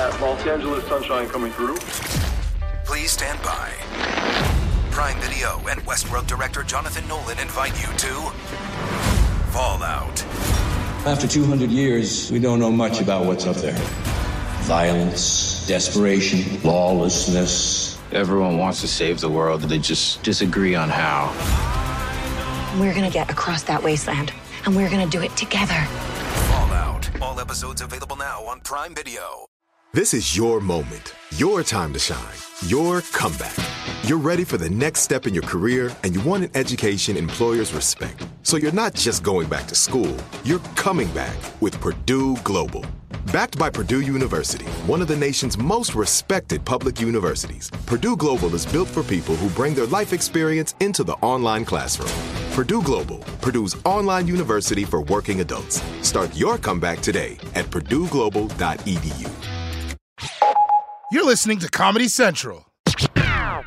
that Los Angeles sunshine coming through. Please stand by. Prime Video and Westworld director Jonathan Nolan invite you to Fallout. After 200 years, we don't know much about what's up there. Violence, desperation, lawlessness. Everyone wants to save the world, they just disagree on how. We're gonna get across that wasteland, and we're gonna do it together. Fallout. All episodes available now on Prime Video. This is your moment, your time to shine, your comeback. You're ready for the next step in your career, and you want an education employers respect. So you're not just going back to school, you're coming back with Purdue Global. Backed by Purdue University, one of the nation's most respected public universities, Purdue Global is built for people who bring their life experience into the online classroom. Purdue Global, Purdue's online university for working adults. Start your comeback today at purdueglobal.edu. You're listening to Comedy Central. Oh,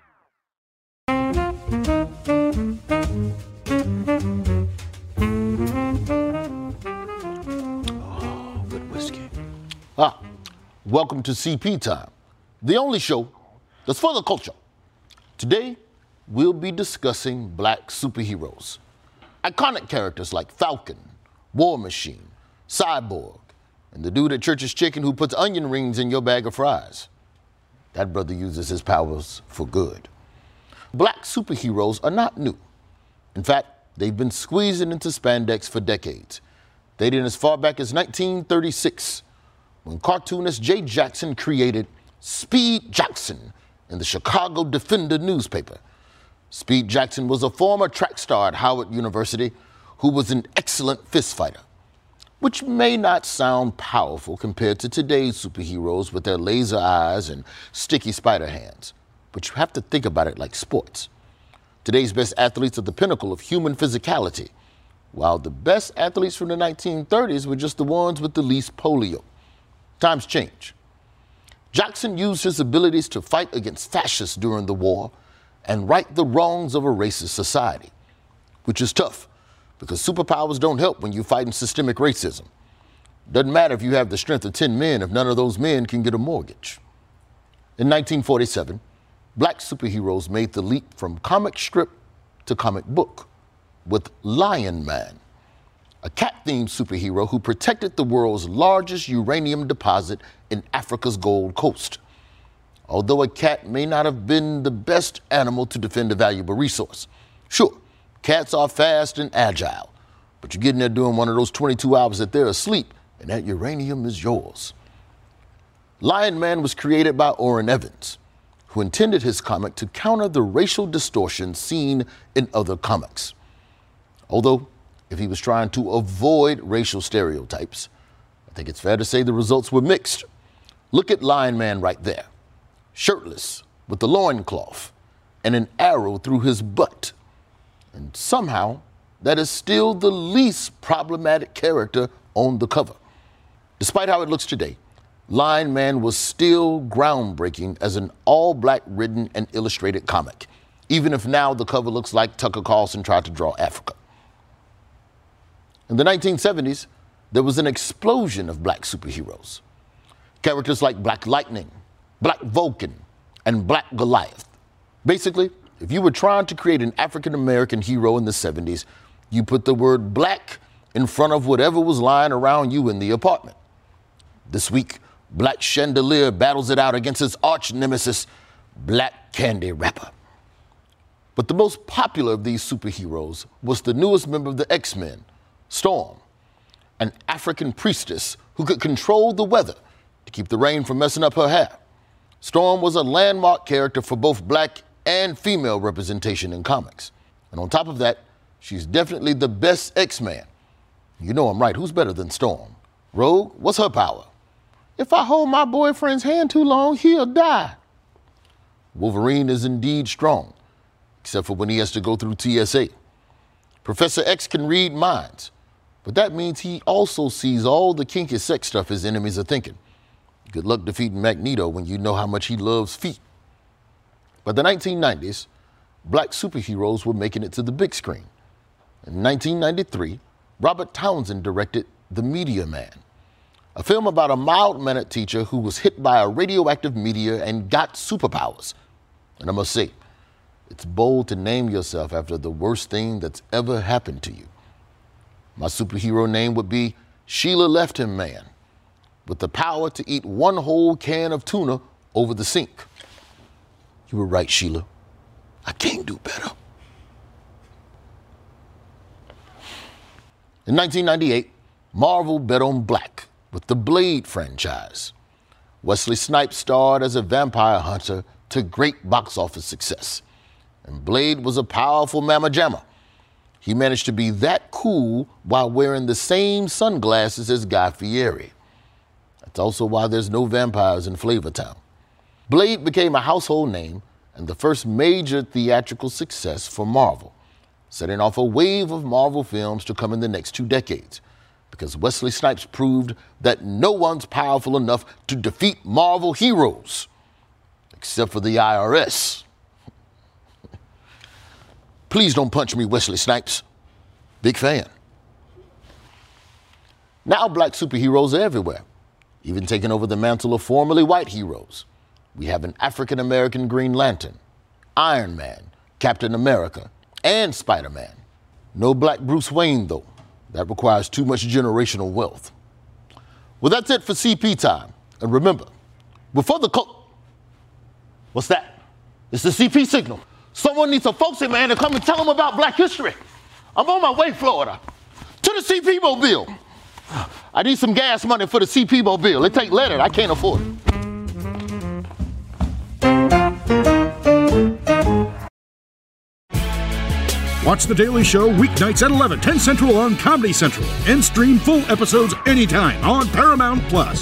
good whiskey. Welcome to CP Time, the only show that's for the culture. Today, we'll be discussing black superheroes. Iconic characters like Falcon, War Machine, Cyborg, and the dude at Church's Chicken who puts onion rings in your bag of fries. That brother uses his powers for good. Black superheroes are not new. In fact, they've been squeezing into spandex for decades, dating as far back as 1936, when cartoonist Jay Jackson created Speed Jackson in the Chicago Defender newspaper. Speed Jackson was a former track star at Howard University who was an excellent fist fighter, which may not sound powerful compared to today's superheroes with their laser eyes and sticky spider hands. But you have to think about it like sports. Today's best athletes are the pinnacle of human physicality, while the best athletes from the 1930s were just the ones with the least polio. Times change. Jackson used his abilities to fight against fascists during the war and right the wrongs of a racist society, which is tough, because superpowers don't help when you're fighting systemic racism. Doesn't matter if you have the strength of 10 men if none of those men can get a mortgage. In 1947, black superheroes made the leap from comic strip to comic book with Lion Man, a cat-themed superhero who protected the world's largest uranium deposit in Africa's Gold Coast. Although a cat may not have been the best animal to defend a valuable resource. Sure, cats are fast and agile, but you get in there doing one of those 22 hours that they're asleep, and that uranium is yours. Lion Man was created by Orrin Evans, who intended his comic to counter the racial distortion seen in other comics. Although, if he was trying to avoid racial stereotypes, I think it's fair to say the results were mixed. Look at Lion Man right there, shirtless, with the loincloth, and an arrow through his butt. And somehow, that is still the least problematic character on the cover. Despite how it looks today, Lion Man was still groundbreaking as an all-black written and illustrated comic, even if now the cover looks like Tucker Carlson tried to draw Africa. In the 1970s, there was an explosion of black superheroes. Characters like Black Lightning, Black Vulcan, and Black Goliath. Basically, if you were trying to create an African-American hero in the 70s, you put the word black in front of whatever was lying around you in the apartment. This week, Black Chandelier battles it out against his arch nemesis, Black Candy Wrapper. But the most popular of these superheroes was the newest member of the X-Men, Storm, an African priestess who could control the weather to keep the rain from messing up her hair. Storm was a landmark character for both black and female representation in comics. And on top of that, she's definitely the best X-Man. You know I'm right, who's better than Storm? Rogue, what's her power? If I hold my boyfriend's hand too long, he'll die. Wolverine is indeed strong, except for when he has to go through TSA. Professor X can read minds, but that means he also sees all the kinky sex stuff his enemies are thinking. Good luck defeating Magneto when you know how much he loves feet. By the 1990s, black superheroes were making it to the big screen. In 1993, Robert Townsend directed The Meteor Man, a film about a mild-mannered teacher who was hit by a radioactive meteor and got superpowers. And I must say, it's bold to name yourself after the worst thing that's ever happened to you. My superhero name would be Sheila Left Him Man, with the power to eat one whole can of tuna over the sink. You were right, Sheila. I can't do better. In 1998, Marvel bet on black with the Blade franchise. Wesley Snipes starred as a vampire hunter to great box office success. And Blade was a powerful mamma jamma. He managed to be that cool while wearing the same sunglasses as Guy Fieri. That's also why there's no vampires in Flavortown. Blade became a household name and the first major theatrical success for Marvel, setting off a wave of Marvel films to come in the next 2 decades, because Wesley Snipes proved that no one's powerful enough to defeat Marvel heroes, except for the IRS. Please don't punch me, Wesley Snipes. Big fan. Now black superheroes are everywhere, even taking over the mantle of formerly white heroes. We have an African-American Green Lantern, Iron Man, Captain America, and Spider-Man. No black Bruce Wayne, though. That requires too much generational wealth. Well, that's it for CP time. And remember, before the What's that? It's the CP signal. Someone needs a folksy man to come and tell them about black history. I'm on my way, Florida, to the CP Mobile. I need some gas money for the CP Mobile. It take letter. I can't afford it. Watch The Daily Show weeknights at 11, 10 Central on Comedy Central. And stream full episodes anytime on Paramount+.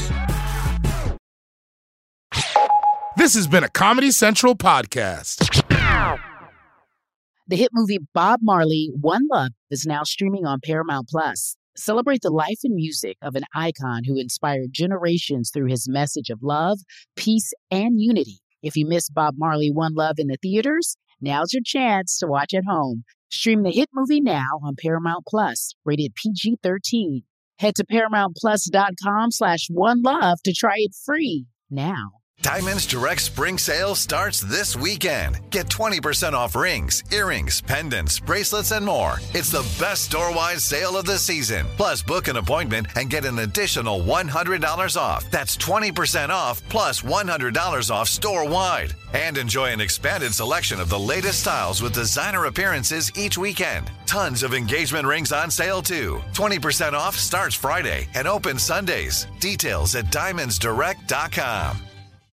This has been a Comedy Central podcast. The hit movie Bob Marley, One Love is now streaming on Paramount+. Celebrate the life and music of an icon who inspired generations through his message of love, peace, and unity. If you missed Bob Marley, One Love in the theaters, now's your chance to watch at home. Stream the hit movie now on Paramount+, rated PG-13. Head to ParamountPlus.com/OneLove to try it free now. Diamonds Direct Spring Sale starts this weekend. Get 20% off rings, earrings, pendants, bracelets, and more. It's the best store-wide sale of the season. Plus, book an appointment and get an additional $100 off. That's 20% off plus $100 off store-wide. And enjoy an expanded selection of the latest styles with designer appearances each weekend. Tons of engagement rings on sale, too. 20% off starts Friday and opens Sundays. Details at DiamondsDirect.com.